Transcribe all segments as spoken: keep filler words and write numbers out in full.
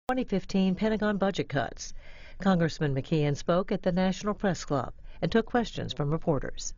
twenty fifteen Pentagon budget cuts. Congressman McKeon spoke at the National Press Club and took questions from reporters.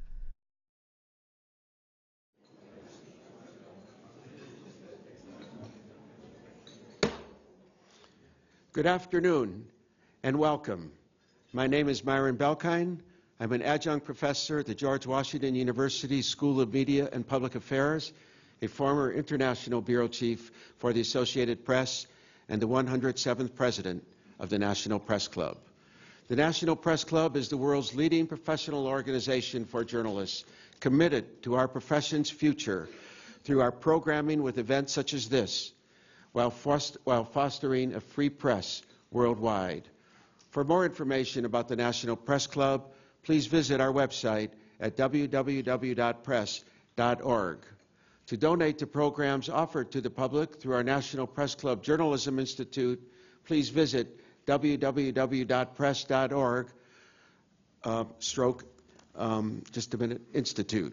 Good afternoon and welcome. My name is Myron Belkine. I'm an adjunct professor at the George Washington University School of Media and Public Affairs, a former international bureau chief for the Associated Press, and the one hundred seventh president of the National Press Club. The National Press Club is the world's leading professional organization for journalists, committed to our profession's future through our programming with events such as this, while, foster, while fostering a free press worldwide. For more information about the National Press Club, please visit our website at w w w dot press dot org. To donate to programs offered to the public through our National Press Club Journalism Institute, please visit w w w dot press dot org uh, stroke, um, just a minute, Institute.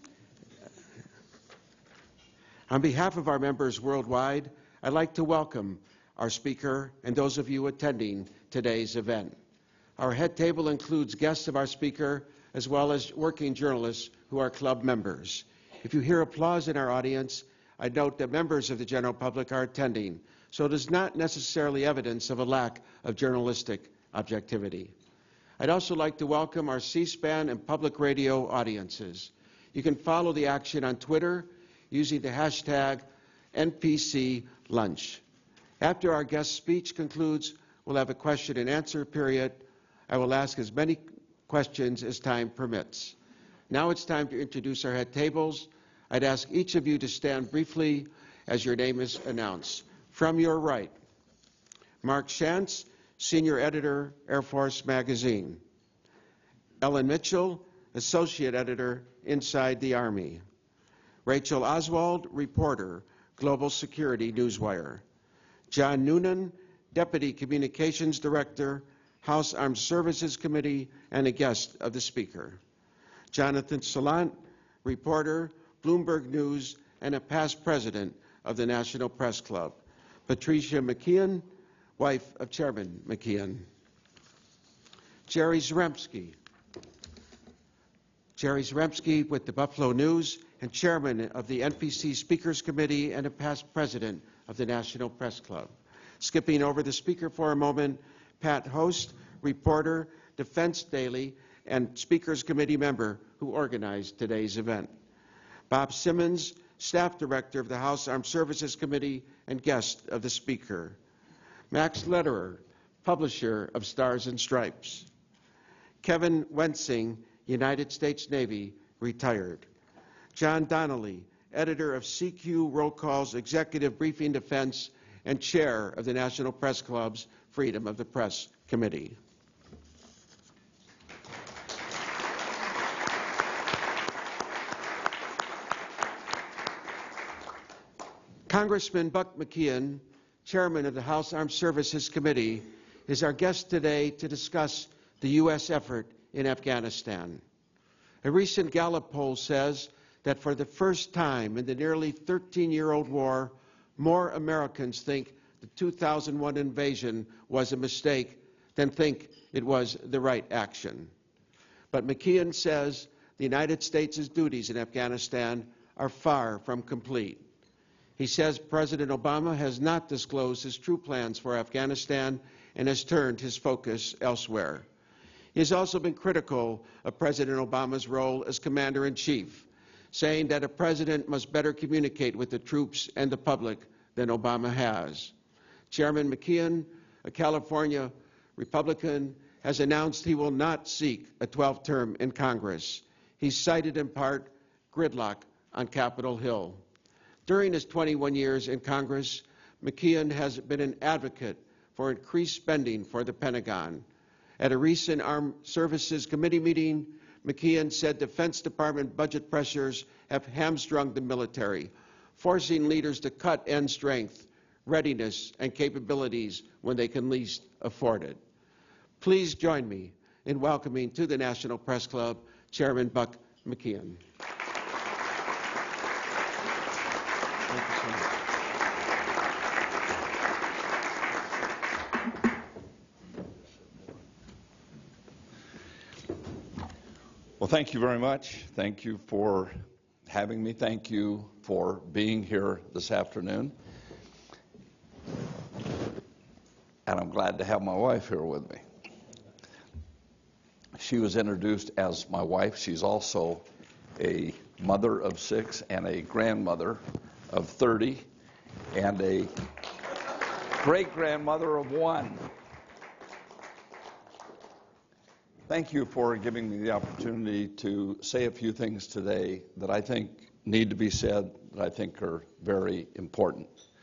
On behalf of our members worldwide, I'd like to welcome our speaker and those of you attending today's event. Our head table includes guests of our speaker as well as working journalists who are club members. If you hear applause in our audience, I note that members of the general public are attending, so it is not necessarily evidence of a lack of journalistic objectivity. I'd also like to welcome our C-SPAN and public radio audiences. You can follow the action on Twitter using the hashtag N P C Lunch. After our guest speech concludes, we'll have a question and answer period. I will ask as many questions as time permits. Now it's time to introduce our head tables. I'd ask each of you to stand briefly as your name is announced. From your right, Mark Shantz, Senior Editor, Air Force Magazine. Ellen Mitchell, Associate Editor, Inside the Army. Rachel Oswald, Reporter, Global Security Newswire. John Noonan, Deputy Communications Director, House Armed Services Committee, and a guest of the Speaker. Jonathan Salant, reporter, Bloomberg News, and a past president of the National Press Club. Patricia McKeon, wife of Chairman McKeon. Jerry Zaremski. Jerry Zaremski with the Buffalo News and chairman of the N P C Speakers Committee and a past president of the National Press Club. Skipping over the speaker for a moment, Pat Host, reporter, Defense Daily, and Speakers Committee member who organized today's event. Bob Simmons, staff director of the House Armed Services Committee and guest of the Speaker. Max Lederer, publisher of Stars and Stripes. Kevin Wensing, United States Navy, retired. John Donnelly, editor of C Q Roll Call's Executive Briefing Defense and chair of the National Press Club's Freedom of the Press Committee. Congressman Buck McKeon, chairman of the House Armed Services Committee, is our guest today to discuss the U S effort in Afghanistan. A recent Gallup poll says that for the first time in the nearly thirteen-year-old war, more Americans think the two thousand one invasion was a mistake than think it was the right action. But McKeon says the United States' duties in Afghanistan are far from complete. He says President Obama has not disclosed his true plans for Afghanistan and has turned his focus elsewhere. He has also been critical of President Obama's role as commander-in-chief, saying that a president must better communicate with the troops and the public than Obama has. Chairman McKeon, a California Republican, has announced he will not seek a twelfth term in Congress. He cited in part gridlock on Capitol Hill. During his twenty-one years in Congress, McKeon has been an advocate for increased spending for the Pentagon. At a recent Armed Services Committee meeting, McKeon said Defense Department budget pressures have hamstrung the military, forcing leaders to cut end strength, readiness, and capabilities when they can least afford it. Please join me in welcoming to the National Press Club Chairman Buck McKeon. Thank you so much. thank you very much. Thank you for having me. Thank you for being here this afternoon. And I'm glad to have my wife here with me. She was introduced as my wife. She's also a mother of six and a grandmother of thirty and a great-grandmother of one. Thank you for giving me the opportunity to say a few things today that I think need to be said, that I think are very important.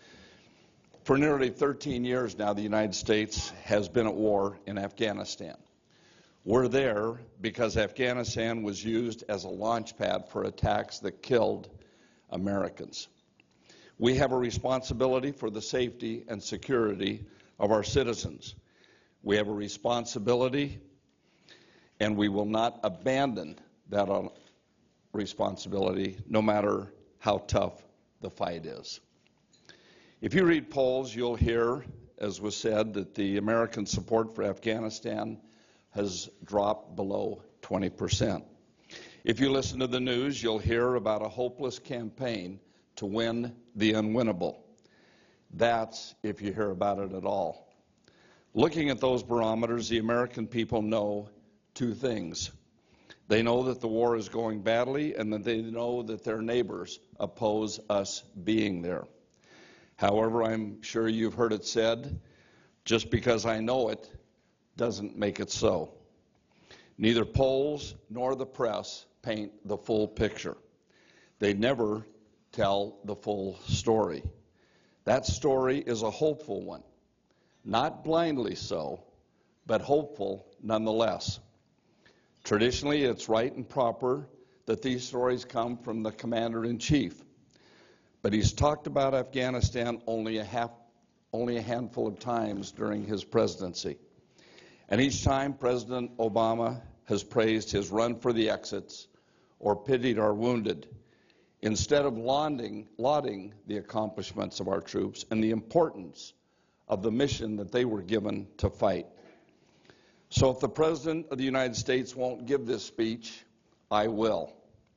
For nearly thirteen years now, the United States has been at war in Afghanistan. We're there because Afghanistan was used as a launch pad for attacks that killed Americans. We have a responsibility for the safety and security of our citizens. We have a responsibility, and we will not abandon that responsibility no matter how tough the fight is. If you read polls, you'll hear, as was said, that the American support for Afghanistan has dropped below twenty percent. If you listen to the news, you'll hear about a hopeless campaign to win the unwinnable. That's if you hear about it at all. Looking at those barometers, the American people know two things. They know that the war is going badly, and that they know that their neighbors oppose us being there. However, I'm sure you've heard it said, just because I know it doesn't make it so. Neither polls nor the press paint the full picture. They never tell the full story. That story is a hopeful one. Not blindly so, but hopeful nonetheless. Traditionally, it's right and proper that these stories come from the commander-in-chief. But he's talked about Afghanistan only a, half, only a handful of times during his presidency. And each time, President Obama has praised his run for the exits or pitied our wounded, instead of lauding, lauding the accomplishments of our troops and the importance of the mission that they were given to fight. So if the President of the United States won't give this speech, I will.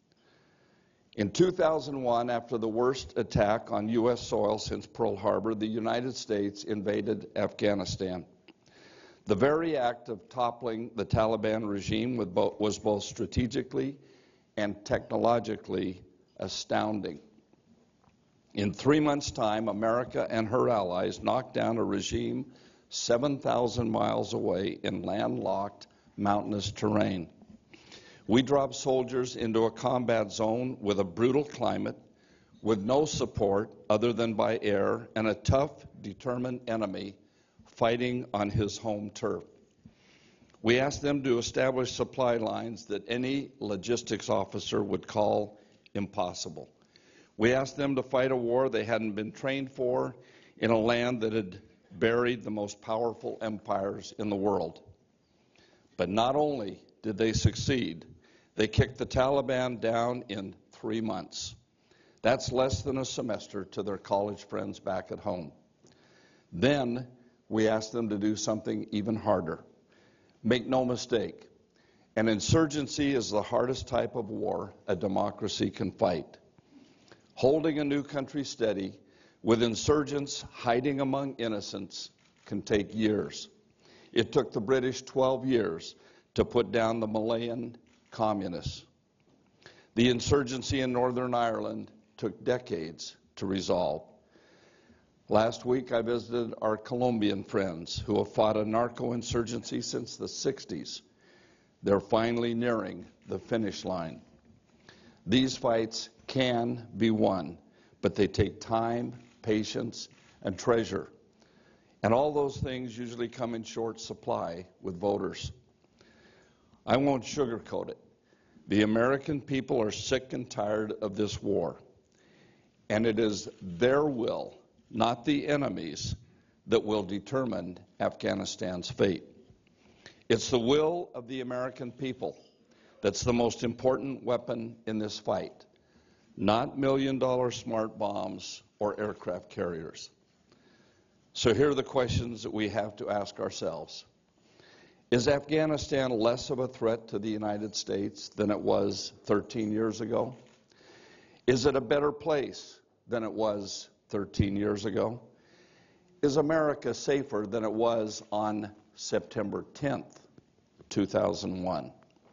In two thousand one, after the worst attack on U S soil since Pearl Harbor, the United States invaded Afghanistan. The very act of toppling the Taliban regime was both strategically and technologically astounding. In three months' time, America and her allies knocked down a regime seven thousand miles away in landlocked, mountainous terrain. We dropped soldiers into a combat zone with a brutal climate, with no support other than by air, and a tough, determined enemy fighting on his home turf. We asked them to establish supply lines that any logistics officer would call impossible. We asked them to fight a war they hadn't been trained for in a land that had buried the most powerful empires in the world. But not only did they succeed, they kicked the Taliban down in three months. That's less than a semester to their college friends back at home. Then we asked them to do something even harder. Make no mistake, an insurgency is the hardest type of war a democracy can fight. Holding a new country steady with insurgents hiding among innocents can take years. It took the British twelve years to put down the Malayan communists. The insurgency in Northern Ireland took decades to resolve. Last week I visited our Colombian friends who have fought a narco-insurgency since the sixties. They're finally nearing the finish line. These fights can be won, but they take time, patience, and treasure. And all those things usually come in short supply with voters. I won't sugarcoat it. The American people are sick and tired of this war. And it is their will, not the enemy's, that will determine Afghanistan's fate. It's the will of the American people that's the most important weapon in this fight, not million-dollar smart bombs or aircraft carriers. So here are the questions that we have to ask ourselves. Is Afghanistan less of a threat to the United States than it was thirteen years ago? Is it a better place than it was thirteen years ago? Is America safer than it was on September tenth, two thousand one?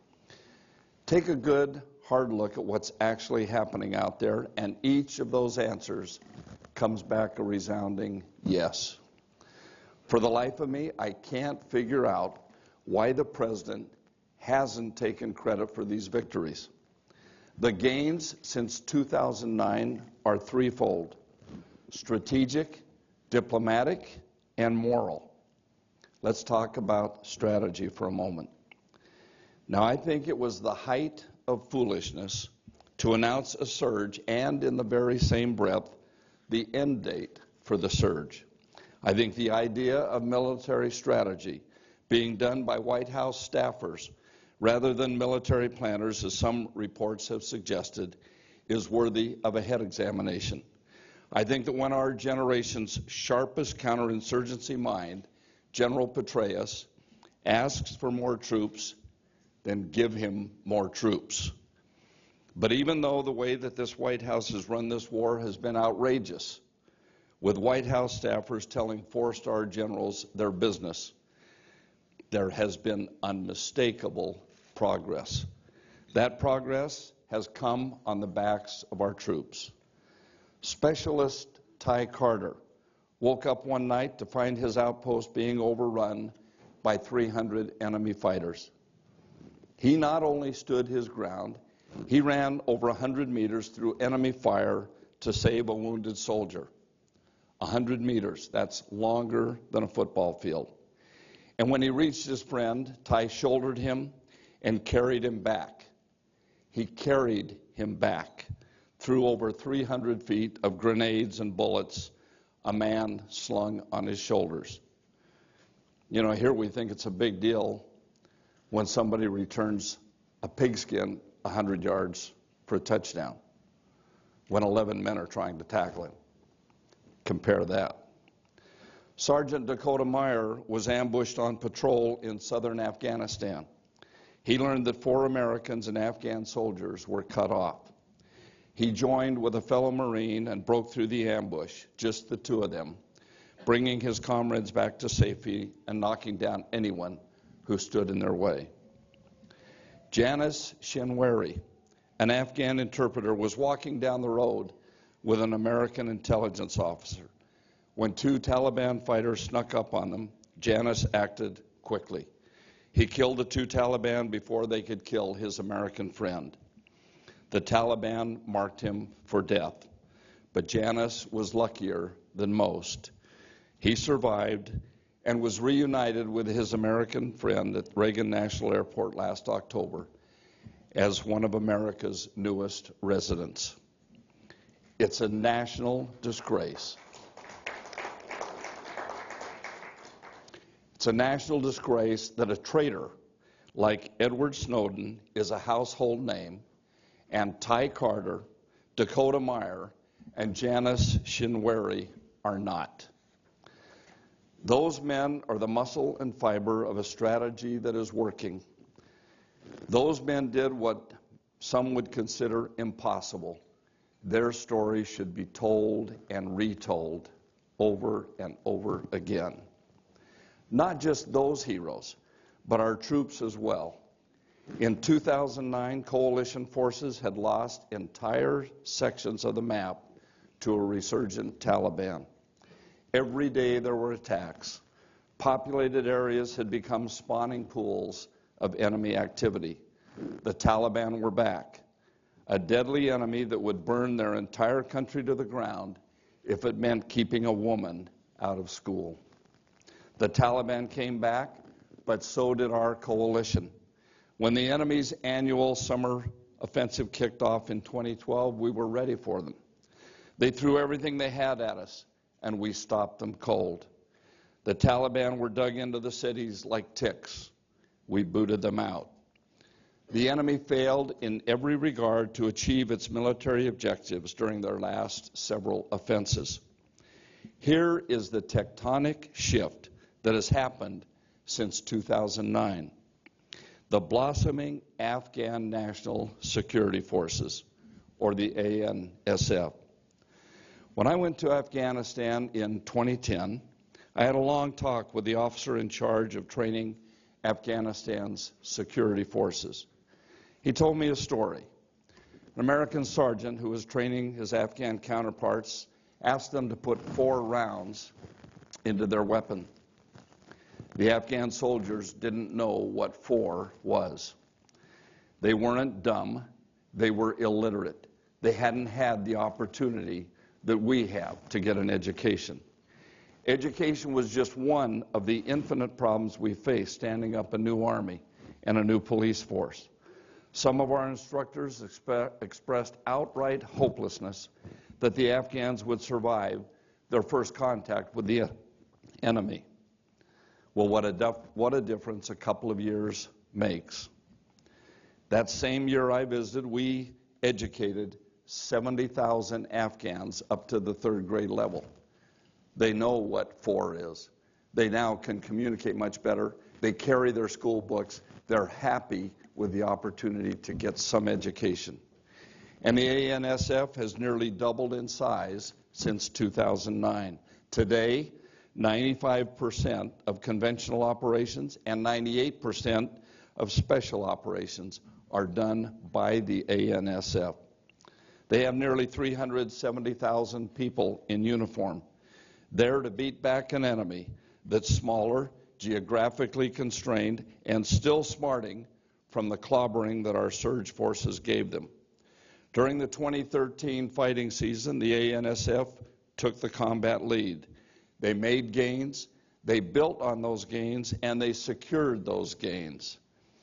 Take a good, hard look at what's actually happening out there, and each of those answers comes back a resounding yes. For the life of me, I can't figure out why the president hasn't taken credit for these victories. The gains since two thousand nine are threefold: strategic, diplomatic, and moral. Let's talk about strategy for a moment. Now, I think it was the height of foolishness to announce a surge and, in the very same breath, the end date for the surge. I think the idea of military strategy being done by White House staffers rather than military planners, as some reports have suggested, is worthy of a head examination. I think that when our generation's sharpest counterinsurgency mind, General Petraeus, asks for more troops, then give him more troops. But even though the way that this White House has run this war has been outrageous, with White House staffers telling four-star generals their business, there has been unmistakable progress. That progress has come on the backs of our troops. Specialist Ty Carter woke up one night to find his outpost being overrun by three hundred enemy fighters. He not only stood his ground, he ran over one hundred meters through enemy fire to save a wounded soldier. one hundred meters, that's longer than a football field. And when he reached his friend, Ty shouldered him and carried him back. He carried him back through over three hundred feet of grenades and bullets, a man slung on his shoulders. You know, here we think it's a big deal when somebody returns a pigskin one hundred yards for a touchdown, when eleven men are trying to tackle him. Compare that. Sergeant Dakota Meyer was ambushed on patrol in southern Afghanistan. He learned that four Americans and Afghan soldiers were cut off. He joined with a fellow Marine and broke through the ambush, just the two of them, bringing his comrades back to safety and knocking down anyone who stood in their way. Janice Shinwari, an Afghan interpreter, was walking down the road with an American intelligence officer. When two Taliban fighters snuck up on them, Janice acted quickly. He killed the two Taliban before they could kill his American friend. The Taliban marked him for death, but Janice was luckier than most. He survived and was reunited with his American friend at Reagan National Airport last October as one of America's newest residents. It's a national disgrace. It's a national disgrace that a traitor like Edward Snowden is a household name, and Ty Carter, Dakota Meyer, and Janice Shinwari are not. Those men are the muscle and fiber of a strategy that is working. Those men did what some would consider impossible. Their story should be told and retold over and over again. Not just those heroes, but our troops as well. In two thousand nine, coalition forces had lost entire sections of the map to a resurgent Taliban. Every day there were attacks. Populated areas had become spawning pools of enemy activity. The Taliban were back, a deadly enemy that would burn their entire country to the ground if it meant keeping a woman out of school. The Taliban came back, but so did our coalition. When the enemy's annual summer offensive kicked off in twenty twelve, we were ready for them. They threw everything they had at us, and we stopped them cold. The Taliban were dug into the cities like ticks. We booted them out. The enemy failed in every regard to achieve its military objectives during their last several offenses. Here is the tectonic shift that has happened since two thousand nine. The blossoming Afghan National Security Forces, or the A N S F. When I went to Afghanistan in twenty ten, I had a long talk with the officer in charge of training Afghanistan's security forces. He told me a story. An American sergeant who was training his Afghan counterparts asked them to put four rounds into their weapon. The Afghan soldiers didn't know what four was. They weren't dumb, they were illiterate. They hadn't had the opportunity that we have to get an education. Education was just one of the infinite problems we face standing up a new army and a new police force. Some of our instructors exp- expressed outright hopelessness that the Afghans would survive their first contact with the enemy. Well, what a, def- what a difference a couple of years makes. That same year I visited, we educated seventy thousand Afghans up to the third grade level. They know what four is. They now can communicate much better. They carry their school books. They're happy with the opportunity to get some education. And the A N S F has nearly doubled in size since two thousand nine. Today, ninety-five percent of conventional operations and ninety-eight percent of special operations are done by the A N S F. They have nearly three hundred seventy thousand people in uniform, there to beat back an enemy that's smaller, geographically constrained, and still smarting from the clobbering that our surge forces gave them. During the twenty thirteen fighting season, the A N S F took the combat lead. They made gains, they built on those gains, and they secured those gains.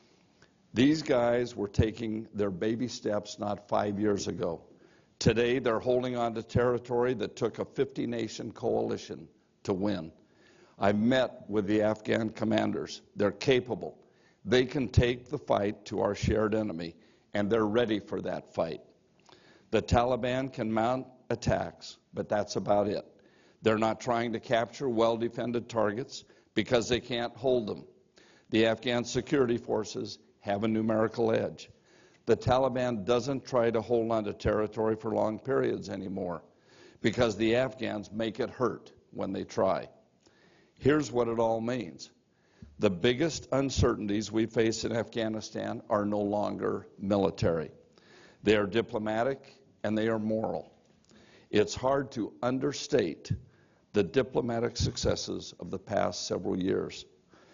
These guys were taking their baby steps not five years ago. Today, they're holding on to territory that took a fifty-nation coalition to win. I've met with the Afghan commanders. They're capable. They can take the fight to our shared enemy, and they're ready for that fight. The Taliban can mount attacks, but that's about it. They're not trying to capture well-defended targets because they can't hold them. The Afghan security forces have a numerical edge. The Taliban doesn't try to hold on to territory for long periods anymore because the Afghans make it hurt when they try. Here's what it all means. The biggest uncertainties we face in Afghanistan are no longer military. They are diplomatic and they are moral. It's hard to understate the diplomatic successes of the past several years.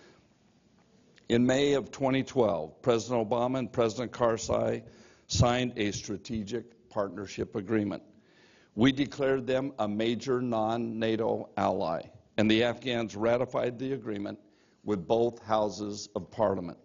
In May of twenty twelve, President Obama and President Karzai signed a strategic partnership agreement. We declared them a major non-NATO ally, and the Afghans ratified the agreement with both houses of parliament.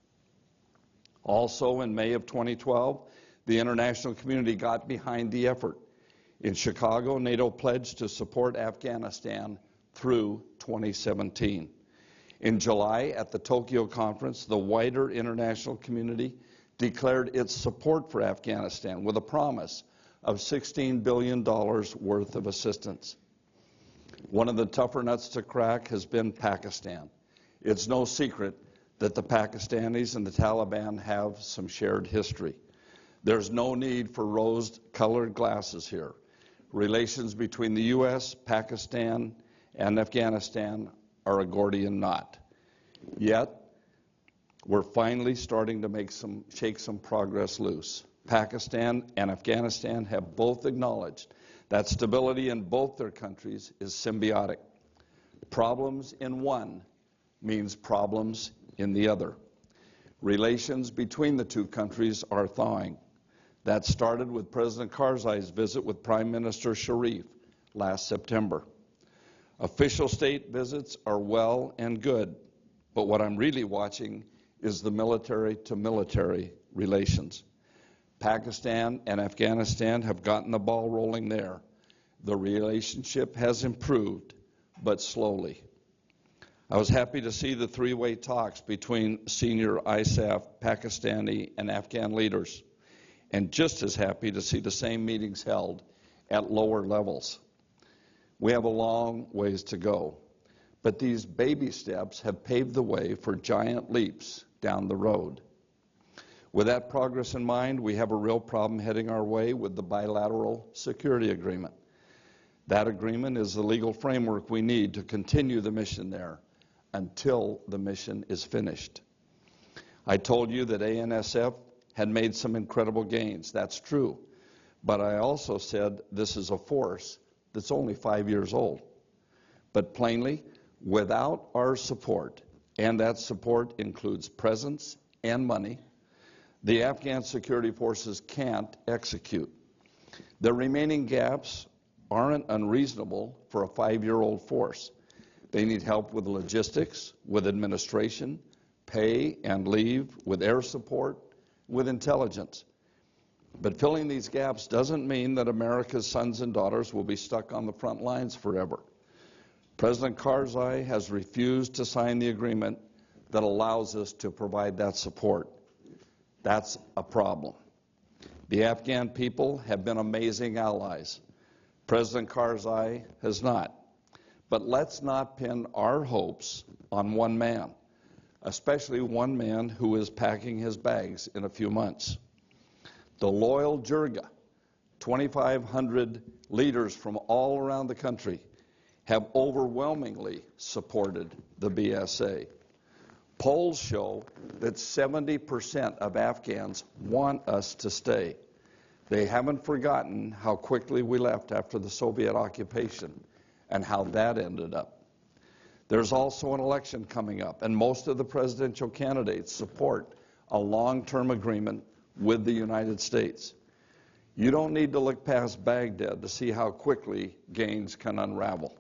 Also in May of twenty twelve, the international community got behind the effort. In Chicago, NATO pledged to support Afghanistan through twenty seventeen. In July, at the Tokyo conference, the wider international community declared its support for Afghanistan with a promise of sixteen billion dollars worth of assistance. One of the tougher nuts to crack has been Pakistan. It's no secret that the Pakistanis and the Taliban have some shared history. There's no need for rose-colored glasses here. Relations between the U S, Pakistan, and Afghanistan are a Gordian knot. Yet, we're finally starting to make some, shake some progress loose. Pakistan and Afghanistan have both acknowledged that stability in both their countries is symbiotic. Problems in one means problems in the other. Relations between the two countries are thawing. That started with President Karzai's visit with Prime Minister Sharif last September. Official state visits are well and good, but what I'm really watching is the military-to-military relations. Pakistan and Afghanistan have gotten the ball rolling there. The relationship has improved, but slowly. I was happy to see the three-way talks between senior I S A F, Pakistani, and Afghan leaders, and just as happy to see the same meetings held at lower levels. We have a long ways to go, But these baby steps have paved the way for giant leaps down the road. With that progress in mind, we have a real problem heading our way with the bilateral security agreement. That agreement is the legal framework we need to continue the mission there until the mission is finished. I told you that A N S F had made some incredible gains. That's true. But I also said this is a force that's only five years old. But plainly, without our support, and that support includes presence and money, the Afghan security forces can't execute. The remaining gaps aren't unreasonable for a five-year-old force. They need help with logistics, with administration, pay and leave, with air support, with intelligence. But filling these gaps doesn't mean that America's sons and daughters will be stuck on the front lines forever. President Karzai has refused to sign the agreement that allows us to provide that support. That's a problem. The Afghan people have been amazing allies. President Karzai has not. But let's not pin our hopes on one man, especially one man who is packing his bags in a few months. The loyal Jirga, twenty-five hundred leaders from all around the country, have overwhelmingly supported the B S A. Polls show that seventy percent of Afghans want us to stay. They haven't forgotten how quickly we left after the Soviet occupation and how that ended up. There's also an election coming up, and most of the presidential candidates support a long-term agreement with the United States. You don't need to look past Baghdad to see how quickly gains can unravel.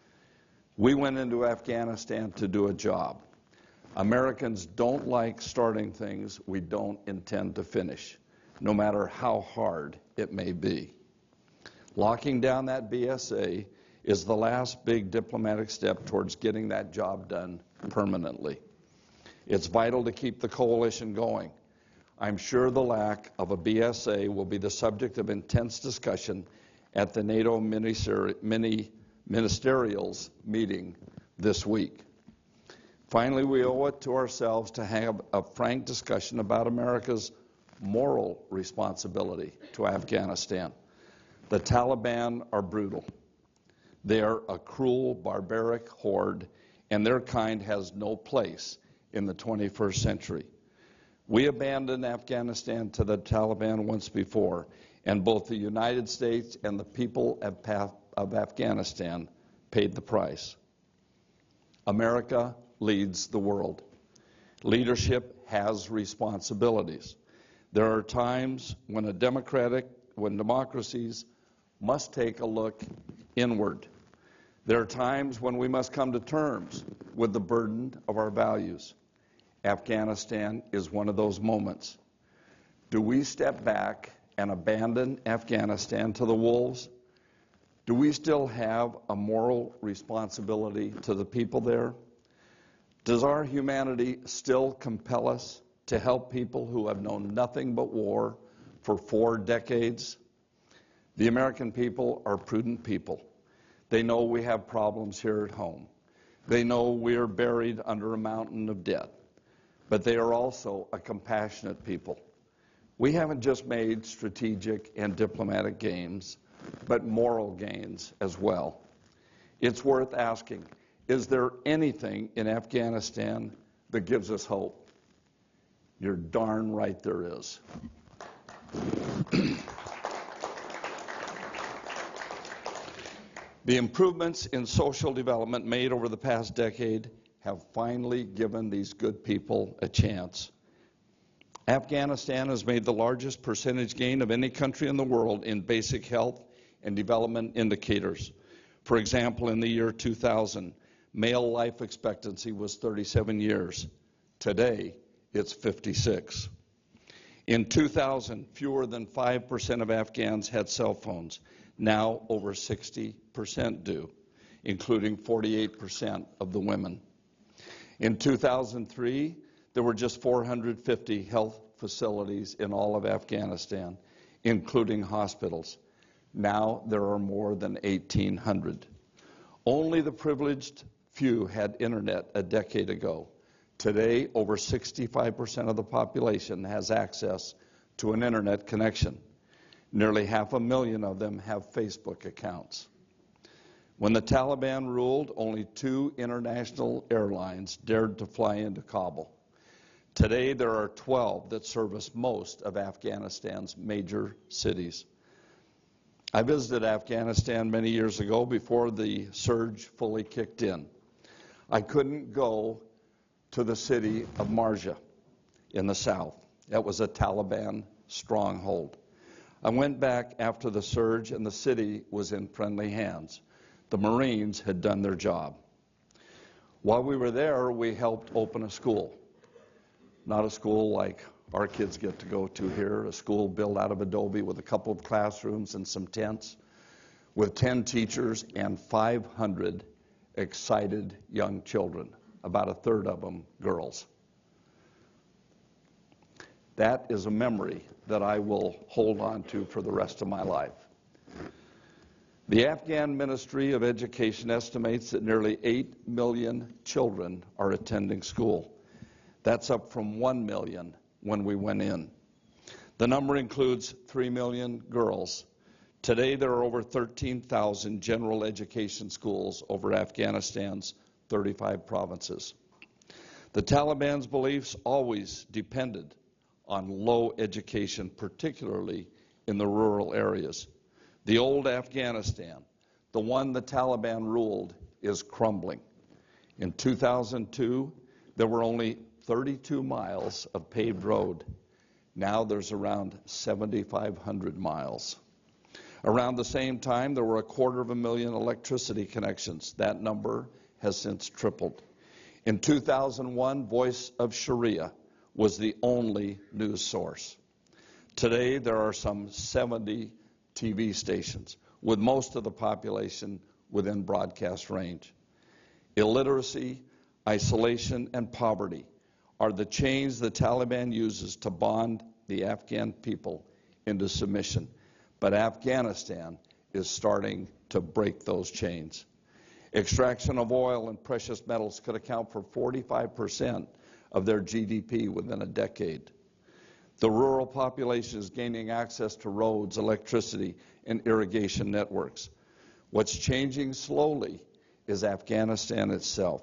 We went into Afghanistan to do a job. Americans don't like starting things we don't intend to finish, no matter how hard it may be. Locking down that B S A is the last big diplomatic step towards getting that job done permanently. It's vital to keep the coalition going. I'm sure the lack of a B S A will be the subject of intense discussion at the NATO mini ministerials meeting this week. Finally, we owe it to ourselves to have a frank discussion about America's moral responsibility to Afghanistan. The Taliban are brutal. They are a cruel, barbaric horde, and their kind has no place in the twenty-first century. We abandoned Afghanistan to the Taliban once before, and both the United States and the people of Afghanistan paid the price. America leads the world. Leadership has responsibilities. There are times when a democratic, when democracies must take a look inward. There are times when we must come to terms with the burden of our values. Afghanistan is one of those moments. Do we step back and abandon Afghanistan to the wolves? Do we still have a moral responsibility to the people there? Does our humanity still compel us to help people who have known nothing but war for four decades? The American people are prudent people. They know we have problems here at home. They know we are buried under a mountain of debt. But they are also a compassionate people. We haven't just made strategic and diplomatic gains, but moral gains as well. It's worth asking, is there anything in Afghanistan that gives us hope? You're darn right there is. The improvements in social development made over the past decade have finally given these good people a chance. Afghanistan has made the largest percentage gain of any country in the world in basic health and development indicators. For example, in the year two thousand, male life expectancy was thirty-seven years. Today, it's fifty-six. In two thousand, fewer than five percent of Afghans had cell phones. Now, over sixty percent do, including forty-eight percent of the women. In two thousand three, there were just four hundred fifty health facilities in all of Afghanistan, including hospitals. Now there are more than eighteen hundred. Only the privileged few had internet a decade ago. Today, over sixty-five percent of the population has access to an internet connection. Nearly half a million of them have Facebook accounts. When the Taliban ruled, only two international airlines dared to fly into Kabul. Today, there are twelve that service most of Afghanistan's major cities. I visited Afghanistan many years ago before the surge fully kicked in. I couldn't go to the city of Marja in the south. That was a Taliban stronghold. I went back after the surge, and the city was in friendly hands. The Marines had done their job. While we were there, we helped open a school. Not a school like our kids get to go to here, a school built out of adobe with a couple of classrooms and some tents, with ten teachers and five hundred excited young children, about a third of them girls. That is a memory that I will hold on to for the rest of my life. The Afghan Ministry of Education estimates that nearly eight million children are attending school. That's up from one million when we went in. The number includes three million girls. Today, there are over thirteen thousand general education schools over Afghanistan's thirty-five provinces. The Taliban's beliefs always depended on low education, particularly in the rural areas. The old Afghanistan, the one the Taliban ruled, is crumbling. In two thousand two, there were only thirty-two miles of paved road. Now there's around seventy-five hundred miles. Around the same time, there were a quarter of a million electricity connections. That number has since tripled. In two thousand one, Voice of Sharia was the only news source. Today, there are some seventy T V stations, with most of the population within broadcast range. Illiteracy, isolation, and poverty are the chains the Taliban uses to bond the Afghan people into submission. But Afghanistan is starting to break those chains. Extraction of oil and precious metals could account for forty-five percent of their G D P within a decade. The rural population is gaining access to roads, electricity, and irrigation networks. What's changing slowly is Afghanistan itself.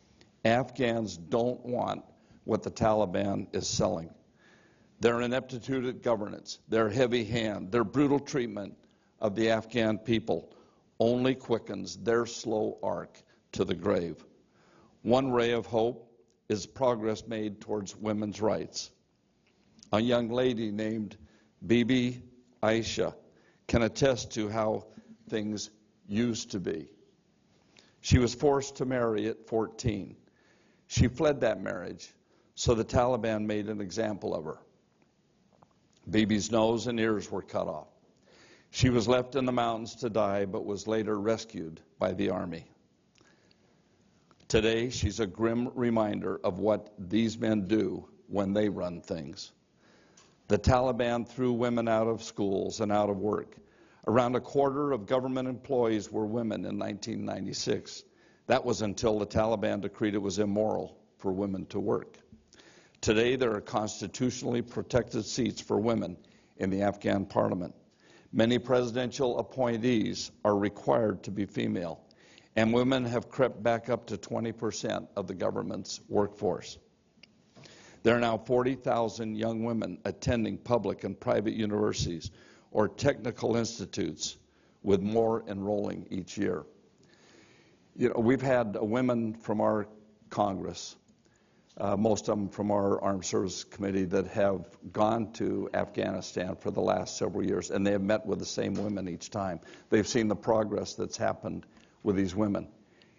Afghans don't want what the Taliban is selling. Their ineptitude at governance, their heavy hand, their brutal treatment of the Afghan people only quickens their slow arc to the grave. One ray of hope is progress made towards women's rights. A young lady named Bibi Aisha can attest to how things used to be. She was forced to marry at fourteen. She fled that marriage, so the Taliban made an example of her. Bibi's nose and ears were cut off. She was left in the mountains to die, but was later rescued by the army. Today, she's a grim reminder of what these men do when they run things. The Taliban threw women out of schools and out of work. Around a quarter of government employees were women in nineteen ninety-six. That was until the Taliban decreed it was immoral for women to work. Today, there are constitutionally protected seats for women in the Afghan parliament. Many presidential appointees are required to be female, and women have crept back up to twenty percent of the government's workforce. There are now forty thousand young women attending public and private universities or technical institutes, with more enrolling each year. You know, we've had women from our Congress, uh, most of them from our Armed Services Committee, that have gone to Afghanistan for the last several years, and they have met with the same women each time. They've seen the progress that's happened with these women.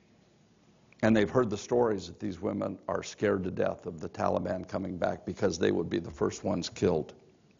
And they've heard the stories that these women are scared to death of the Taliban coming back because they would be the first ones killed.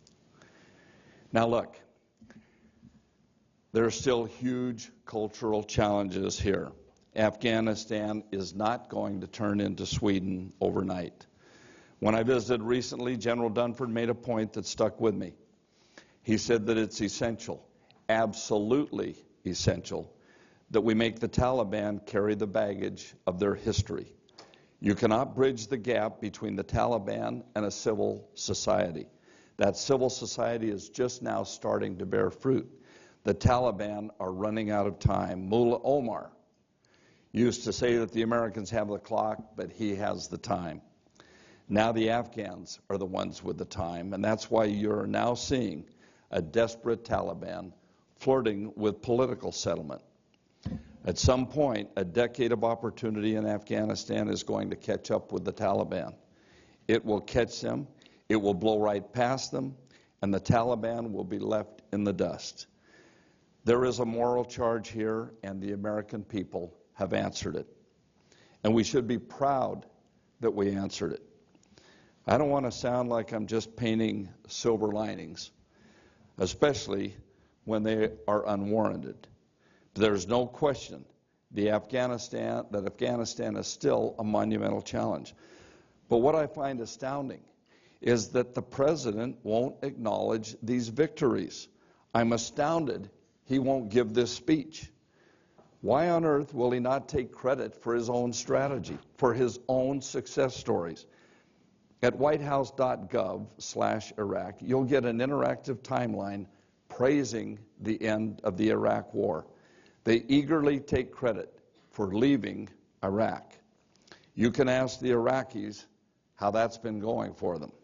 Now look, there are still huge cultural challenges here. Afghanistan is not going to turn into Sweden overnight. When I visited recently, General Dunford made a point that stuck with me. He said that it's essential, absolutely essential, that we make the Taliban carry the baggage of their history. You cannot bridge the gap between the Taliban and a civil society. That civil society is just now starting to bear fruit. The Taliban are running out of time. Mullah Omar used to say that the Americans have the clock, but he has the time. Now the Afghans are the ones with the time, and that's why you're now seeing a desperate Taliban flirting with political settlement. At some point, a decade of opportunity in Afghanistan is going to catch up with the Taliban. It will catch them, it will blow right past them, and the Taliban will be left in the dust. There is a moral charge here, and the American people have answered it. And we should be proud that we answered it. I don't want to sound like I'm just painting silver linings, especially when they are unwarranted. There's no question the Afghanistan, that Afghanistan is still a monumental challenge. But what I find astounding is that the president won't acknowledge these victories. I'm astounded he won't give this speech. Why on earth will he not take credit for his own strategy, for his own success stories? At whitehouse dot gov slash Iraq, you'll get an interactive timeline praising the end of the Iraq War. They eagerly take credit for leaving Iraq. You can ask the Iraqis how that's been going for them.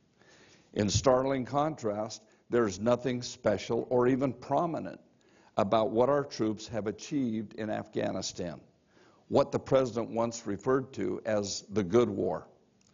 In startling contrast, there's nothing special or even prominent about what our troops have achieved in Afghanistan, what the president once referred to as the good war.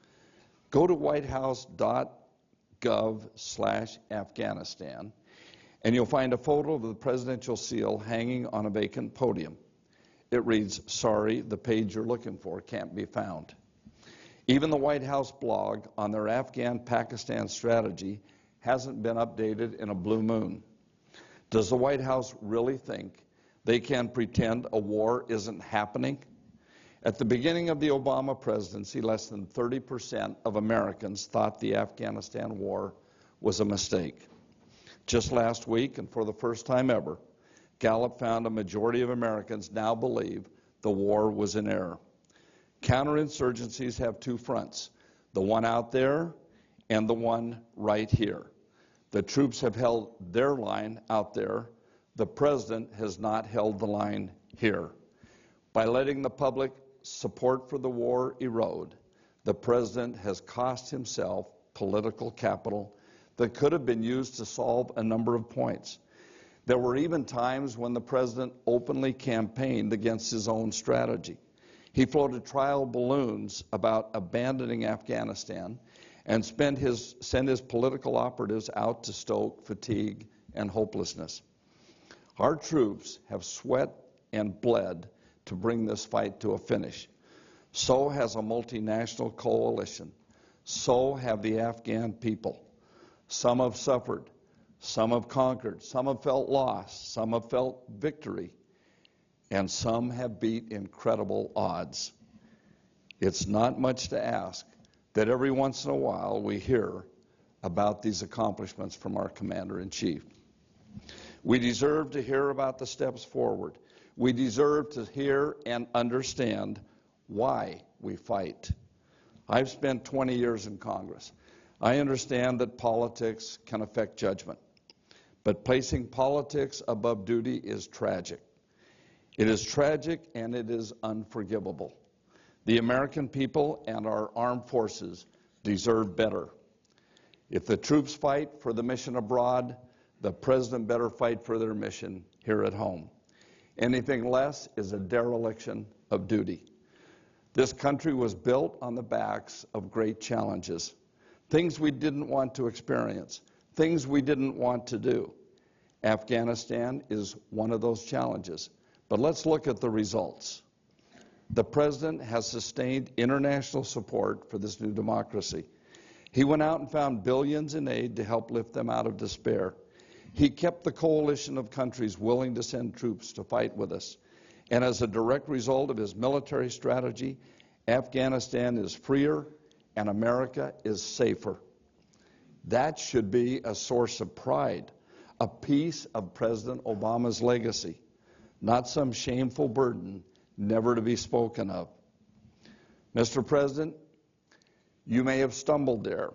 Go to whitehouse dot gov slash Afghanistan, and you'll find a photo of the presidential seal hanging on a vacant podium. It reads, "Sorry, the page you're looking for can't be found." Even the White House blog on their Afghan-Pakistan strategy hasn't been updated in a blue moon. Does the White House really think they can pretend a war isn't happening? At the beginning of the Obama presidency, less than thirty percent of Americans thought the Afghanistan war was a mistake. Just last week, and for the first time ever, Gallup found a majority of Americans now believe the war was in error. Counterinsurgencies have two fronts, the one out there and the one right here. The troops have held their line out there. The president has not held the line here. By letting the public support for the war erode, the president has cost himself political capital that could have been used to solve a number of points. There were even times when the president openly campaigned against his own strategy. He floated trial balloons about abandoning Afghanistan and spent his, sent his political operatives out to stoke fatigue and hopelessness. Our troops have sweat and bled to bring this fight to a finish. So has a multinational coalition. So have the Afghan people. Some have suffered, some have conquered, some have felt loss, some have felt victory, and some have beat incredible odds. It's not much to ask that every once in a while we hear about these accomplishments from our Commander-in-Chief. We deserve to hear about the steps forward. We deserve to hear and understand why we fight. I've spent twenty years in Congress. I understand that politics can affect judgment, but placing politics above duty is tragic. It is tragic and it is unforgivable. The American people and our armed forces deserve better. If the troops fight for the mission abroad, the president better fight for their mission here at home. Anything less is a dereliction of duty. This country was built on the backs of great challenges, things we didn't want to experience, things we didn't want to do. Afghanistan is one of those challenges. But let's look at the results. The president has sustained international support for this new democracy. He went out and found billions in aid to help lift them out of despair. He kept the coalition of countries willing to send troops to fight with us. And as a direct result of his military strategy, Afghanistan is freer and America is safer. That should be a source of pride, a piece of President Obama's legacy. not some shameful burden never to be spoken of. Mister President, you may have stumbled there,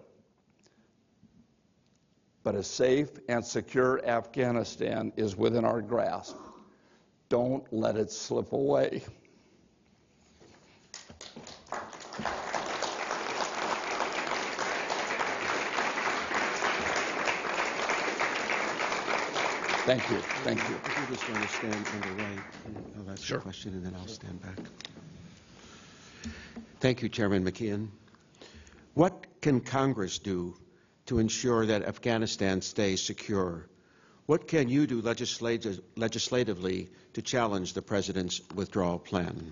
but a safe and secure Afghanistan is within our grasp. Don't let it slip away. Thank you. Thank you. If you just want to stand on the right, I'll ask Sure. a question and then I'll stand back. Thank you, Chairman McKeon. What can Congress do to ensure that Afghanistan stays secure? What can you do legislative, legislatively to challenge the President's withdrawal plan?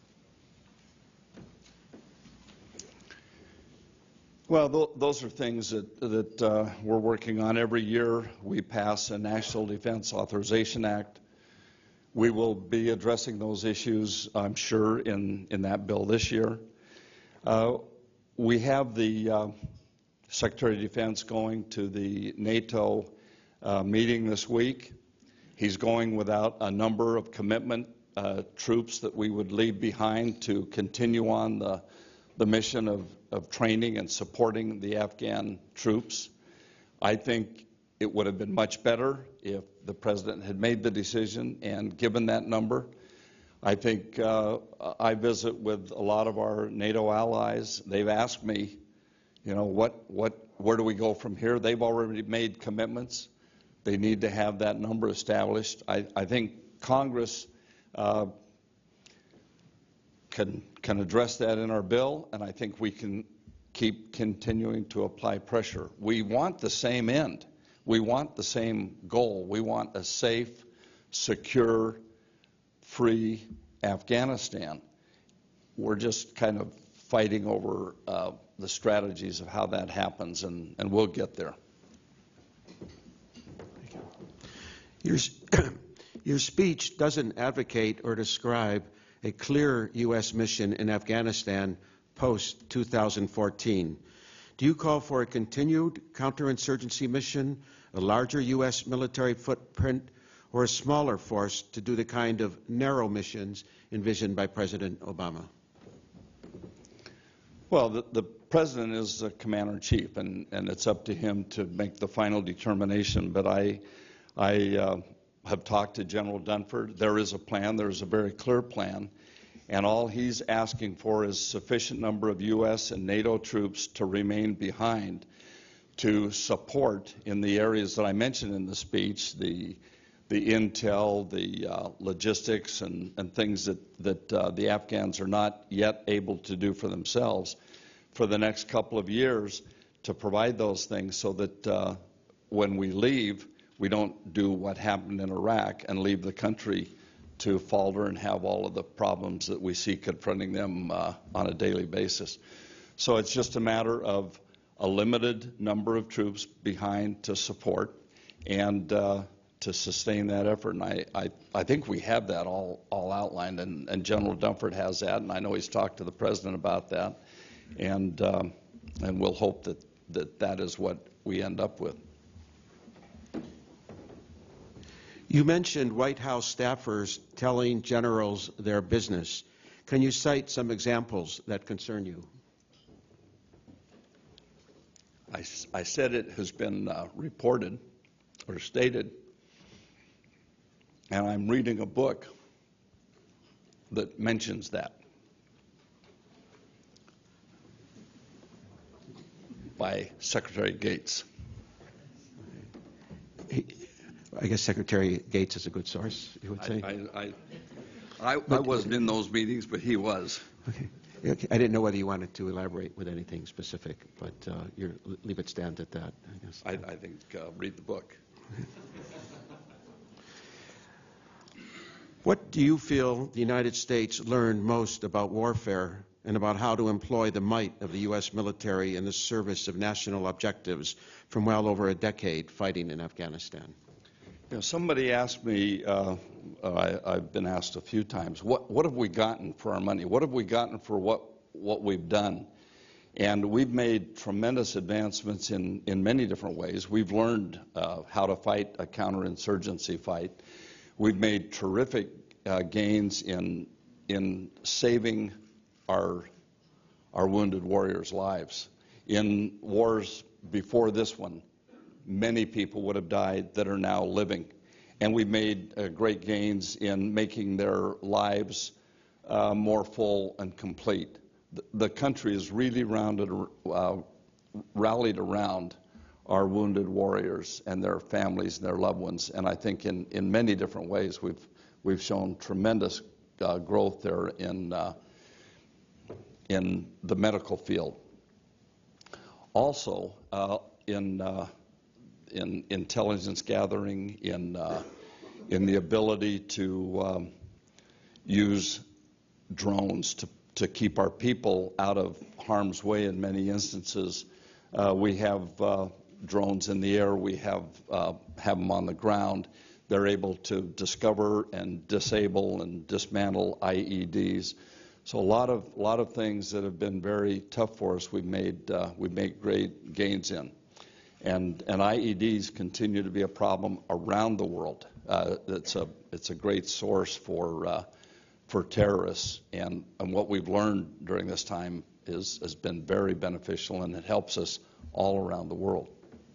Well, th those are things that, that uh, we're working on. Every year we pass a National Defense Authorization Act. We will be addressing those issues, I'm sure, in, in that bill this year. Uh, we have the uh, Secretary of Defense going to the NATO uh, meeting this week. He's going without a number of commitment uh, troops that we would leave behind to continue on the, the mission of, of training and supporting the Afghan troops. I think it would have been much better if the President had made the decision and given that number. I think uh, I visit with a lot of our NATO allies. They've asked me, you know, what, what, where do we go from here? They've already made commitments. They need to have that number established. I, I think Congress uh, can, can address that in our bill, and I think we can keep continuing to apply pressure. We want the same end. We want the same goal. We want a safe, secure, free Afghanistan. We're just kind of fighting over uh, the strategies of how that happens, and, and we'll get there. Your, your speech doesn't advocate or describe a clear U S mission in Afghanistan post two thousand fourteen. Do you call for a continued counterinsurgency mission, a larger U S military footprint, or a smaller force to do the kind of narrow missions envisioned by President Obama? Well, the, the President is the commander-in-chief, and, and it's up to him to make the final determination. But I, I uh, have talked to General Dunford. There is a plan. There is a very clear plan. And all he's asking for is sufficient number of U S and NATO troops to remain behind to support in the areas that I mentioned in the speech, the, the intel, the uh, logistics, and, and things that, that uh, the Afghans are not yet able to do for themselves for the next couple of years, to provide those things so that uh, when we leave, we don't do what happened in Iraq and leave the country to falter and have all of the problems that we see confronting them uh, on a daily basis. So it's just a matter of a limited number of troops behind to support and uh, to sustain that effort. And I, I, I think we have that all, all outlined, and, and General Dunford has that, and I know he's talked to the President about that. And, um, and we'll hope that, that that is what we end up with. You mentioned White House staffers telling generals their business. Can you cite some examples that concern you? I, I said it has been uh, reported or stated, and I'm reading a book that mentions that by Secretary Gates. He, I guess Secretary Gates is a good source, you would say? I, I, I, I, I wasn't in those meetings, but he was. Okay. Okay. I didn't know whether you wanted to elaborate with anything specific, but uh, you're, leave it stand at that, I guess. I, I think uh, read the book. What do you feel the United States learned most about warfare and about how to employ the might of the U S military in the service of national objectives from well over a decade fighting in Afghanistan? You know, somebody asked me, uh, uh, I, I've been asked a few times, what, what have we gotten for our money? What have we gotten for what, what we've done? And we've made tremendous advancements in, in many different ways. We've learned uh, how to fight a counterinsurgency fight. We've made terrific uh, gains in, in saving our, our wounded warriors' lives. In wars before this one, many people would have died that are now living. And we've made uh, great gains in making their lives uh, more full and complete. The, the country is really rounded, uh, rallied around our wounded warriors and their families and their loved ones. And I think in, in many different ways we've, we've shown tremendous uh, growth there in, uh, in the medical field. Also, uh, in, uh, in intelligence gathering, in, uh, in the ability to um, use drones to, to keep our people out of harm's way in many instances. Uh, we have uh, drones in the air, we have, uh, have them on the ground. They're able to discover and disable and dismantle I E Ds. So a lot of, a lot of things that have been very tough for us, we've made, uh, we've made great gains in. And, and I E Ds continue to be a problem around the world. Uh, it's, a, it's a great source for, uh, for terrorists. And, and what we've learned during this time is, has been very beneficial, and it helps us all around the world.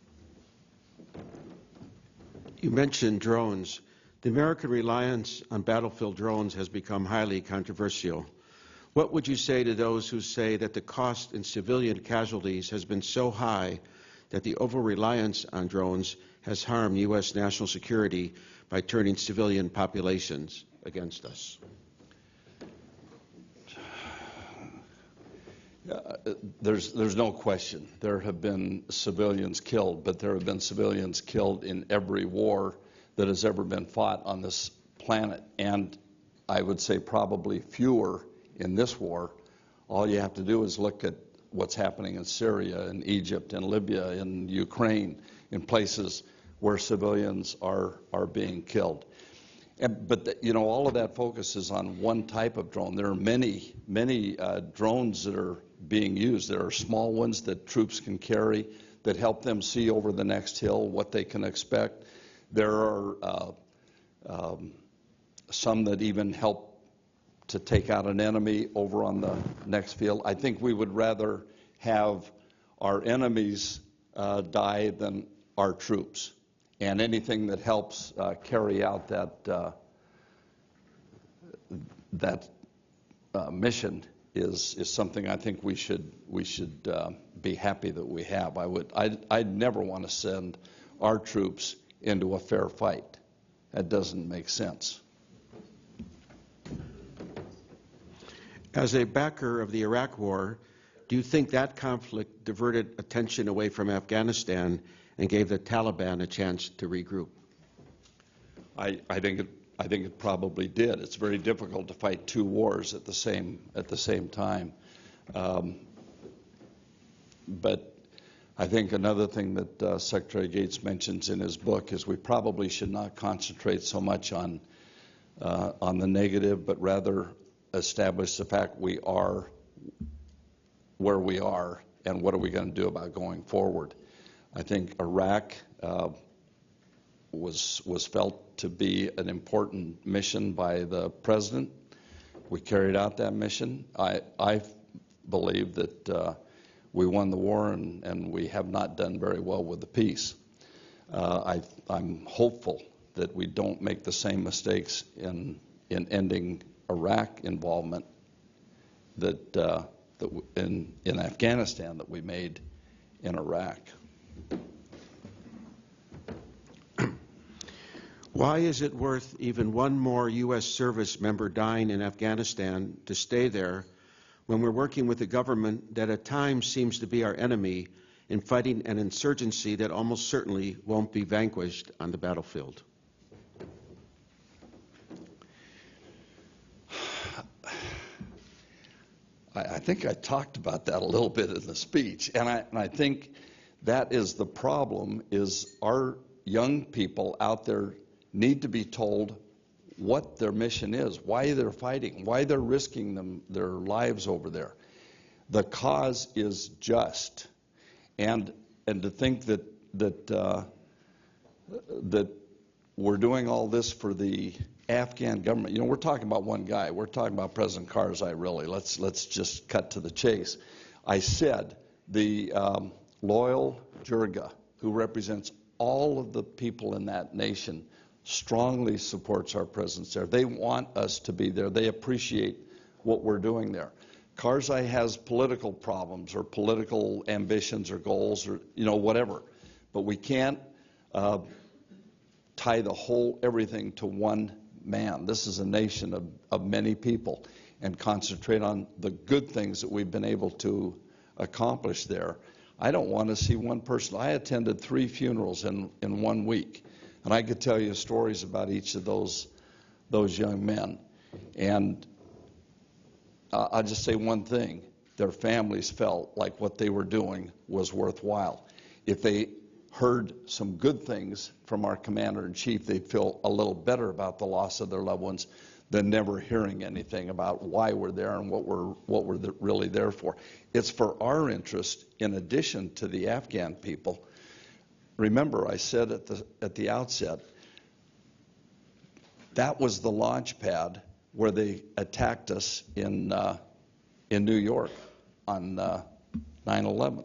You mentioned drones. The American reliance on battlefield drones has become highly controversial. What would you say to those who say that the cost in civilian casualties has been so high that the over-reliance on drones has harmed U S national security by turning civilian populations against us? Uh, there's, there's no question. There have been civilians killed, but there have been civilians killed in every war that has ever been fought on this planet. And I would say probably fewer in this war. All you have to do is look at what's happening in Syria, in Egypt, in Libya, in Ukraine, in places where civilians are, are being killed. And, but, the, you know, all of that focuses on one type of drone. There are many, many uh, drones that are being used. There are small ones that troops can carry that help them see over the next hill what they can expect. There are uh, um, some that even help to take out an enemy over on the next field. I think we would rather have our enemies uh, die than our troops. And anything that helps uh, carry out that uh, that uh, mission is is something I think we should we should uh, be happy that we have. I would I'd, I'd never want to send our troops into a fair fight. That doesn't make sense. As a backer of the Iraq War, do you think that conflict diverted attention away from Afghanistan and gave the Taliban a chance to regroup? I, I think it I think it probably did. It's very difficult to fight two wars at the same at the same time. Um, but I think another thing that uh, Secretary Gates mentions in his book is we probably should not concentrate so much on uh, on the negative, but rather establish the fact we are where we are and what are we going to do about going forward. I think Iraq uh, was was felt to be an important mission by the president. We carried out that mission. I I believe that uh, we won the war, and, and we have not done very well with the peace. Uh, I I'm hopeful that we don't make the same mistakes in in ending Iraq involvement that uh, that in in Afghanistan that we made in Iraq. Why is it worth even one more U S service member dying in Afghanistan to stay there when we're working with a government that at times seems to be our enemy in fighting an insurgency that almost certainly won't be vanquished on the battlefield? I, I think I talked about that a little bit in the speech, and I, and I think that is the problem, is our young people out there need to be told what their mission is, why they're fighting, why they're risking them, their lives over there. The cause is just, and and to think that that uh, that we're doing all this for the Afghan government. You know, we're talking about one guy. We're talking about President Karzai, really. Let's, let's just cut to the chase. I said the um, loyal Jirga, who represents all of the people in that nation, strongly supports our presence there. They want us to be there. They appreciate what we're doing there. Karzai has political problems or political ambitions or goals or, you know, whatever. But we can't uh, tie the whole everything to one man. This is a nation of, of many people, and concentrate on the good things that we've been able to accomplish there. I don't want to see one person. I attended three funerals in, in one week, and I could tell you stories about each of those, those young men. And uh, I'll just say one thing. Their families felt like what they were doing was worthwhile. If they heard some good things from our commander-in-chief, they'd feel a little better about the loss of their loved ones than never hearing anything about why we're there and what we're, what we're really there for. It's for our interest, in addition to the Afghan people. Remember, I said at the, at the outset, that was the launch pad where they attacked us in, uh, in New York on uh, nine eleven.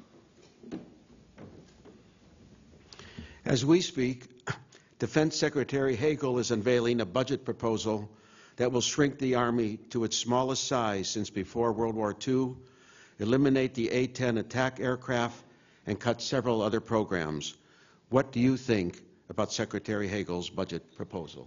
As we speak, Defense Secretary Hagel is unveiling a budget proposal that will shrink the Army to its smallest size since before World War Two, eliminate the A ten attack aircraft, and cut several other programs. What do you think about Secretary Hagel's budget proposal?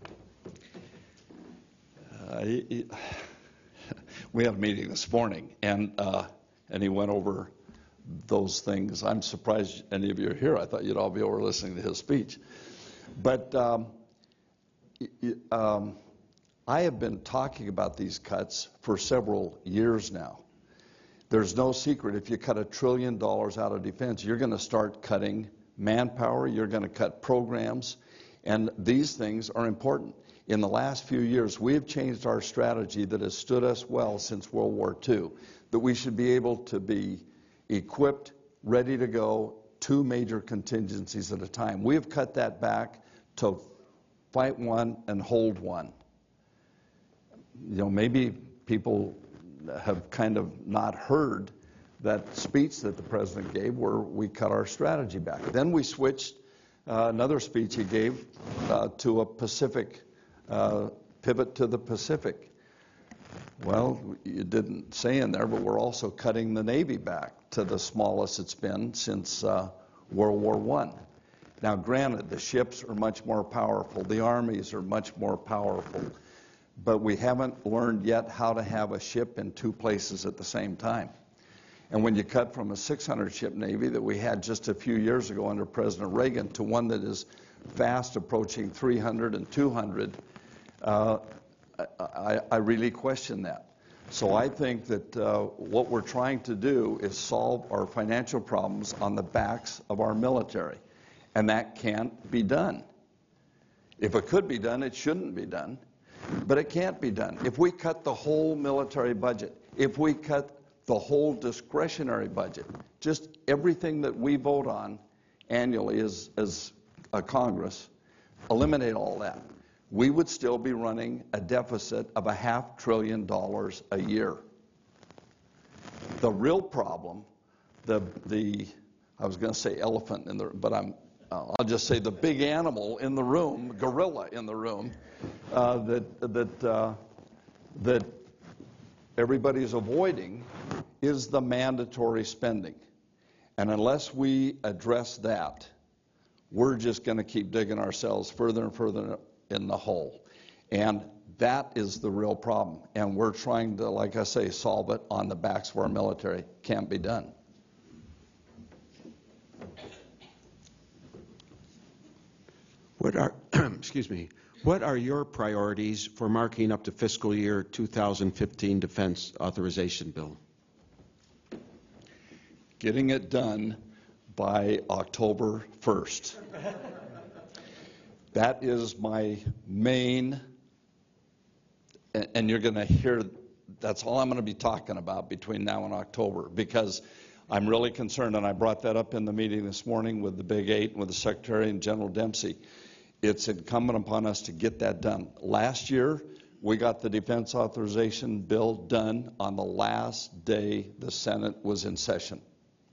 Uh, he, he, we had a meeting this morning, and, uh, and he went over those things. I'm surprised any of you are here. I thought you'd all be over listening to his speech. But um, um, I have been talking about these cuts for several years now. There's no secret, if you cut a trillion dollars out of defense, you're going to start cutting manpower, you're going to cut programs, and these things are important. In the last few years, we have changed our strategy that has stood us well since World War Two, that we should be able to be equipped, ready to go, two major contingencies at a time. We have cut that back to fight one and hold one. You know, maybe people have kind of not heard that speech that the president gave where we cut our strategy back. Then we switched uh, another speech he gave uh, to a Pacific, uh, pivot to the Pacific. Well, you didn't say in there, but we're also cutting the Navy back to the smallest it's been since uh, World War One. Now, granted, the ships are much more powerful, the armies are much more powerful, but we haven't learned yet how to have a ship in two places at the same time. And when you cut from a six hundred ship Navy that we had just a few years ago under President Reagan to one that is fast approaching three hundred and two hundred, uh, I, I really question that. So I think that uh, what we're trying to do is solve our financial problems on the backs of our military. And that can't be done. If it could be done, it shouldn't be done. But it can't be done. If we cut the whole military budget, if we cut the whole discretionary budget, just everything that we vote on annually as, as a Congress, eliminate all that, we would still be running a deficit of a half trillion dollars a year. The real problem, the, the I was going to say elephant in the, but I'm, uh, I'll just say the big animal in the room, gorilla in the room, uh, that that uh, that everybody's avoiding is the mandatory spending, and unless we address that, we're just going to keep digging ourselves further and further in the hole. And that is the real problem. And we're trying to, like I say, solve it on the backs of our military. Can't be done. What are, excuse me, what are your priorities for marking up the fiscal year two thousand fifteen defense authorization bill? Getting it done by October first. That is my main, and you're going to hear, that's all I'm going to be talking about between now and October, because I'm really concerned, and I brought that up in the meeting this morning with the Big Eight, with the Secretary and General Dempsey. it's incumbent upon us to get that done. Last year, we got the defense authorization bill done on the last day the Senate was in session,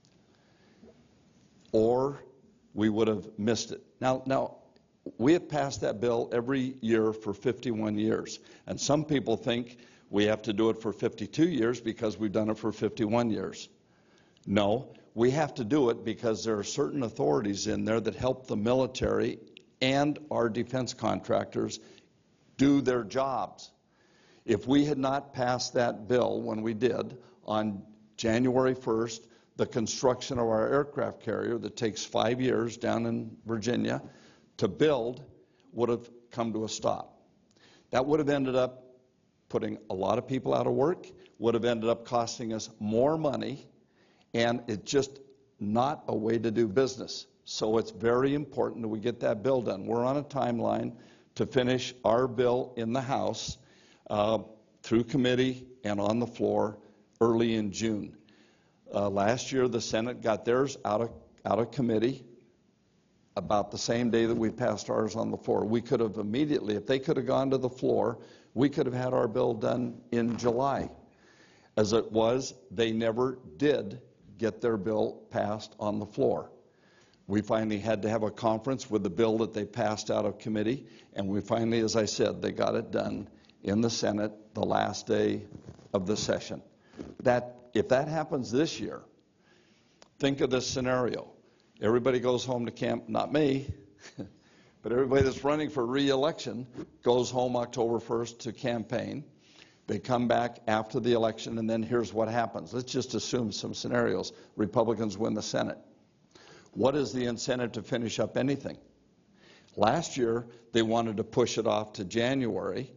or we would have missed it. Now, now we have passed that bill every year for fifty-one years, and some people think we have to do it for fifty-two years because we've done it for fifty-one years. No, we have to do it because there are certain authorities in there that help the military and our defense contractors do their jobs. If we had not passed that bill when we did on January first, the construction of our aircraft carrier that takes five years down in Virginia to build would have come to a stop. That would have ended up putting a lot of people out of work, would have ended up costing us more money, and it's just not a way to do business. So it's very important that we get that bill done. We're on a timeline to finish our bill in the House uh, through committee and on the floor early in June. Uh, last year, the Senate got theirs out of, out of committee about the same day that we passed ours on the floor. We could have immediately, if they could have gone to the floor, we could have had our bill done in July. As it was, they never did get their bill passed on the floor. We finally had to have a conference with the bill that they passed out of committee, and we finally, as I said, they got it done in the Senate the last day of the session. That, if that happens this year, think of this scenario. Everybody goes home to camp, not me, but everybody that's running for re-election goes home October first to campaign. They come back after the election, and then here's what happens. Let's just assume some scenarios. Republicans win the Senate. What is the incentive to finish up anything? Last year, they wanted to push it off to January,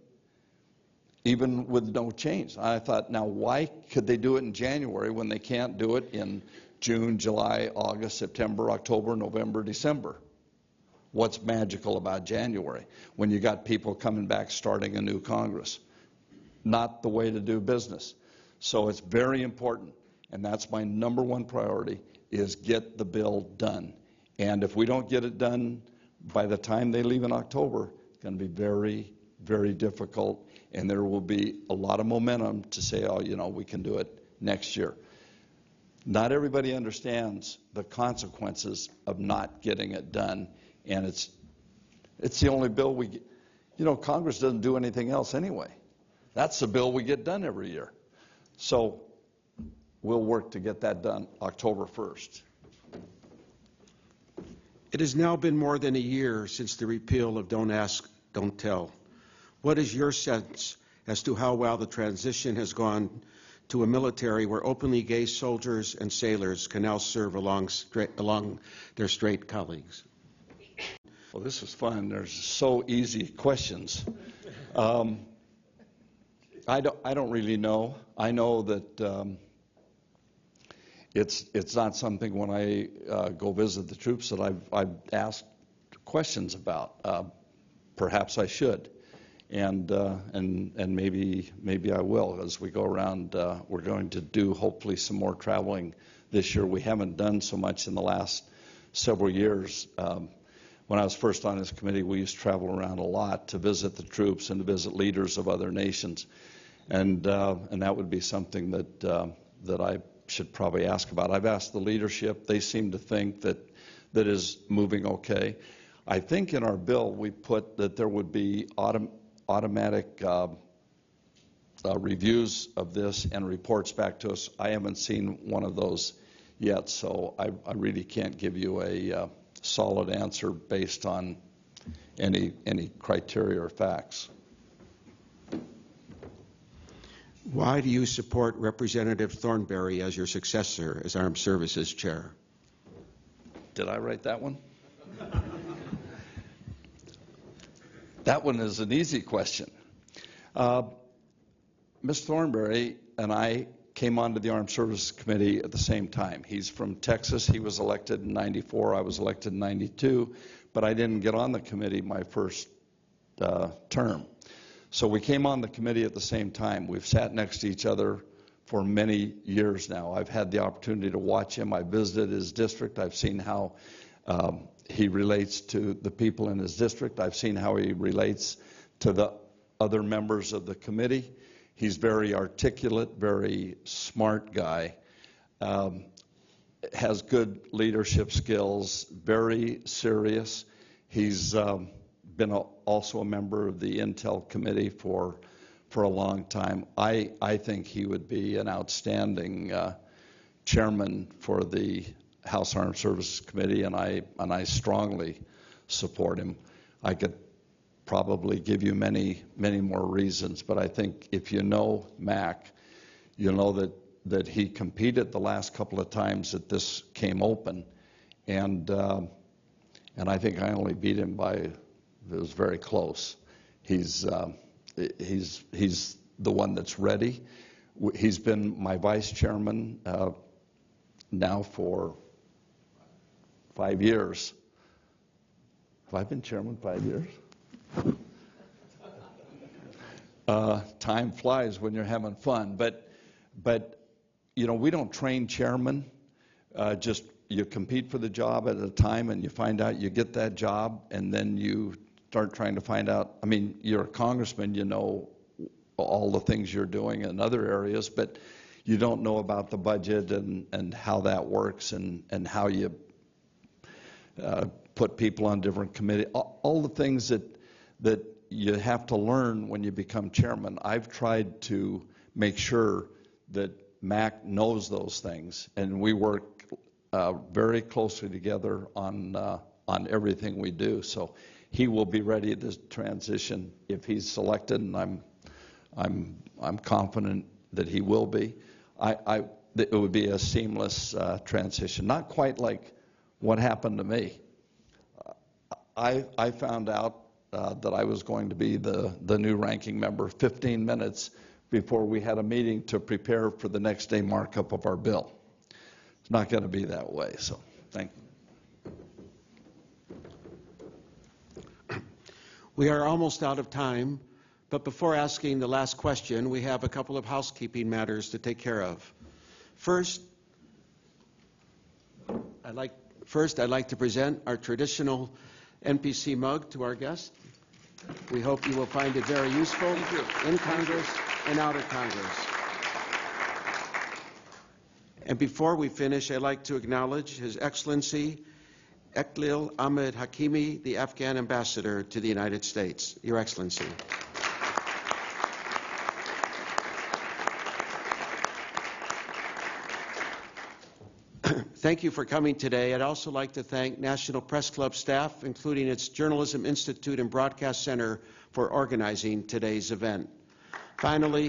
even with no change. I thought, now why could they do it in January when they can't do it in June, July, August, September, October, November, December? What's magical about January when you got people coming back starting a new Congress? Not the way to do business. So it's very important, and that's my number one priority, is get the bill done. And if we don't get it done by the time they leave in October, it's going to be very, very difficult, and there will be a lot of momentum to say, oh, you know, we can do it next year. Not everybody understands the consequences of not getting it done, and it's it's the only bill we get. You know, Congress doesn't do anything else anyway. That's the bill we get done every year. So we'll work to get that done October first. It has now been more than a year since the repeal of Don't Ask, Don't Tell. What is your sense as to how well the transition has gone to a military where openly gay soldiers and sailors can now serve along, straight, along their straight colleagues? Well, this is fun. There's so easy questions. Um, I don't, I don't really know. I know that um, it's it's not something when I uh, go visit the troops that I've, I've asked questions about. Uh, perhaps I should, and uh, and and maybe maybe I will as we go around. Uh, we're going to do hopefully some more traveling this year. We haven't done so much in the last several years. Um, When I was first on this committee, we used to travel around a lot to visit the troops and to visit leaders of other nations, and uh, and that would be something that uh, that I should probably ask about. I've asked the leadership; they seem to think that that is moving okay. I think in our bill we put that there would be autom automatic uh, uh, reviews of this and reports back to us. I haven't seen one of those yet, so I, I really can't give you a uh, solid answer based on any any criteria or facts. Why do you support Representative Thornberry as your successor as Armed Services Chair? Did I write that one? That one is an easy question. Uh, Miz Thornberry and I came onto the Armed Services Committee at the same time. He's from Texas. He was elected in ninety-four. I was elected in ninety-two, but I didn't get on the committee my first uh, term. So we came on the committee at the same time. We've sat next to each other for many years now. I've had the opportunity to watch him. I visited his district. I've seen how um, he relates to the people in his district. I've seen how he relates to the other members of the committee. He's very articulate, very smart guy, um, has good leadership skills, very serious. He's um, been a, also a member of the Intel committee for for a long time. I, I think he would be an outstanding uh, chairman for the House Armed Services Committee, and I and I strongly support him. I could probably give you many, many more reasons, but I think if you know Mac, you know that, that he competed the last couple of times that this came open, and uh, and I think I only beat him by, it was very close. He's uh, he's he's the one that's ready. He's been my vice chairman uh, now for five years. Have I been chairman five years? Uh, time flies when you're having fun, but but you know we don't train chairmen. Uh, just you compete for the job at a time, and you find out you get that job, and then you start trying to find out. I mean, you're a congressman, you know all the things you're doing in other areas, but you don't know about the budget and and how that works, and and how you uh, put people on different committees. All, all the things that that you have to learn when you become chairman. I've tried to make sure that Mac knows those things, and we work uh, very closely together on uh, on everything we do. So he will be ready to transition if he's selected, and I'm I'm I'm confident that he will be. I, I it would be a seamless uh, transition, not quite like what happened to me. I I found out Uh, that I was going to be the, the new ranking member fifteen minutes before we had a meeting to prepare for the next day markup of our bill. It's not going to be that way, so thank you. We are almost out of time, but before asking the last question, we have a couple of housekeeping matters to take care of. First, I'd like, first, I'd like to present our traditional N P C mug to our guests. We hope you will find it very useful in Congress and out of Congress. And before we finish, I'd like to acknowledge His Excellency Eklil Ahmed Hakimi, the Afghan ambassador to the United States. Your Excellency. Thank you for coming today. I'd also like to thank National Press Club staff, including its Journalism Institute and Broadcast Center, for organizing today's event. Finally,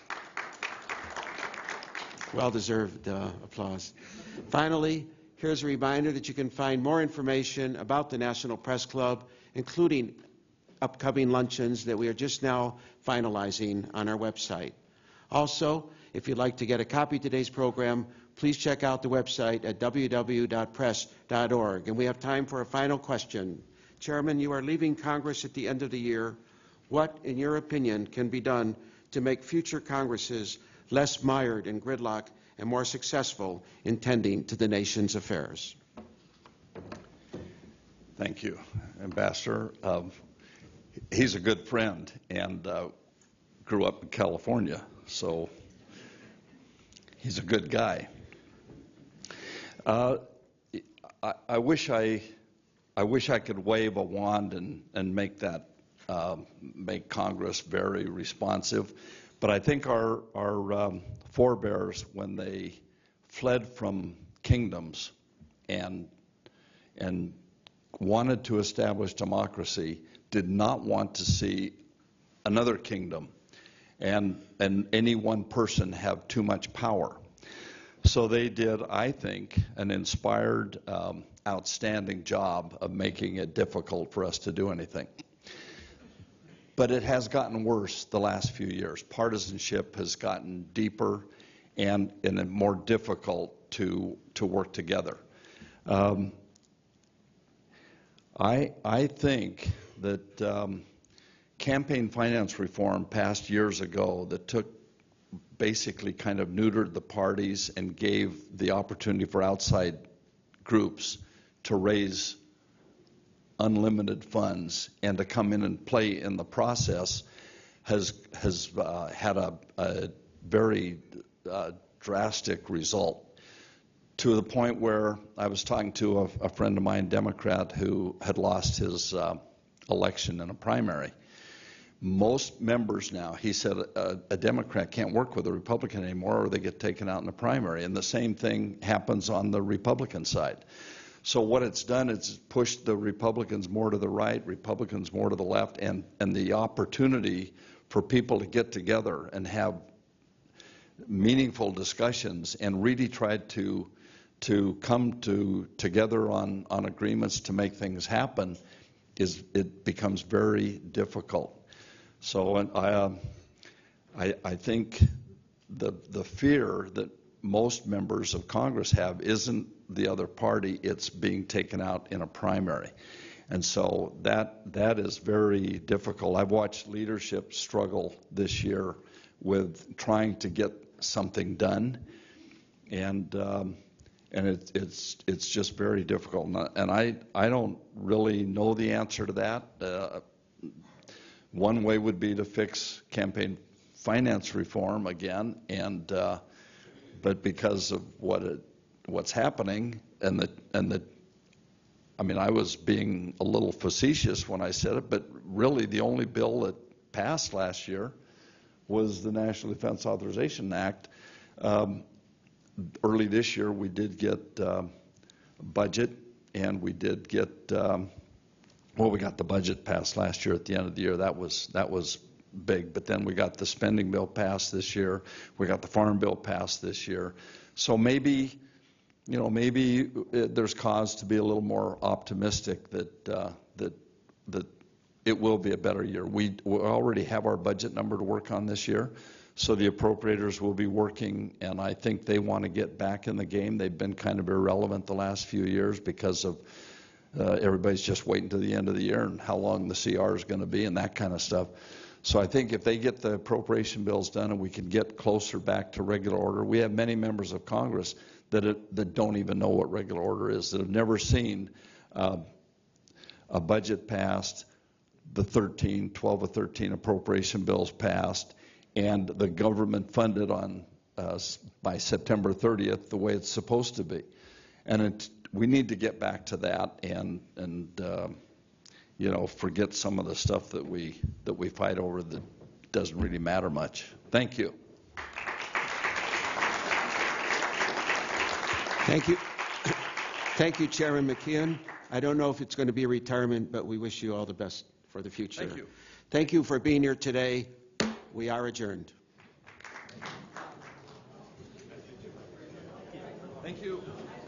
well-deserved uh, applause. Finally, here's a reminder that you can find more information about the National Press Club, including upcoming luncheons that we are just now finalizing on our website. Also, if you'd like to get a copy of today's program, please check out the website at w w w dot press dot org. And we have time for a final question. Chairman, you are leaving Congress at the end of the year. What, in your opinion, can be done to make future Congresses less mired in gridlock and more successful in tending to the nation's affairs? Thank you, Ambassador. Um, he's a good friend and uh, grew up in California, so he's a good guy. Uh, I, I wish I, I wish I could wave a wand and, and make that, uh, make Congress very responsive. But I think our, our um, forebears, when they fled from kingdoms and, and wanted to establish democracy, did not want to see another kingdom and, and any one person have too much power. So they did, I think, an inspired, um, outstanding job of making it difficult for us to do anything. But it has gotten worse the last few years. Partisanship has gotten deeper and, and more difficult to, to work together. Um, I, I think that um, campaign finance reform passed years ago that took basically kind of neutered the parties and gave the opportunity for outside groups to raise unlimited funds and to come in and play in the process has has uh, had a, a very uh, drastic result, to the point where I was talking to a, a friend of mine, Democrat, who had lost his uh, election in a primary. Most members now, he said, a, a Democrat can't work with a Republican anymore or they get taken out in the primary. And the same thing happens on the Republican side. So what it's done is pushed the Republicans more to the right, Republicans more to the left, and, and the opportunity for people to get together and have meaningful discussions and really try to to come to together on, on agreements to make things happen, is it becomes very difficult. So I, um, I, I think the the fear that most members of Congress have isn't the other party, it's being taken out in a primary. And so that that is very difficult. I've watched leadership struggle this year with trying to get something done, and um, and it, it's it's just very difficult. And I I don't really know the answer to that. Uh, one way would be to fix campaign finance reform again, and uh, but because of what it, what's happening and the and the I mean, I was being a little facetious when I said it, but really the only bill that passed last year was the National Defense Authorization Act. Um, early this year, we did get um, a budget, and we did get, um, well, we got the budget passed last year at the end of the year. That was that was big. But then we got the spending bill passed this year. We got the farm bill passed this year. So maybe, you know, maybe there's cause to be a little more optimistic that uh, that that it will be a better year. We, we already have our budget number to work on this year, so the appropriators will be working, and I think they want to get back in the game. They've been kind of irrelevant the last few years because of uh, everybody's just waiting to the end of the year and how long the C R is going to be and that kind of stuff. So I think if they get the appropriation bills done and we can get closer back to regular order, we have many members of Congress that it, that don't even know what regular order is, that have never seen uh, a budget passed, the thirteen, twelve or thirteen appropriation bills passed, and the government funded on uh, by September thirtieth the way it's supposed to be. And it, we need to get back to that and and uh, you know, forget some of the stuff that we that we fight over that doesn't really matter much. Thank you. Thank you. Thank you, Chairman McKeon. I don't know if it's going to be a retirement, but we wish you all the best for the future. Thank you. Thank you for being here today. We are adjourned. Thank you.